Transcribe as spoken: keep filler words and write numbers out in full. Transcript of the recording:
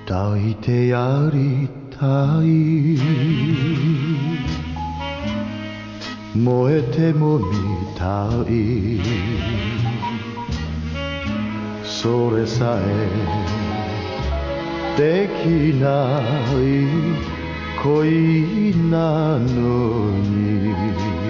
抱いてやりたい燃えてもみたいそれさえできない恋なのに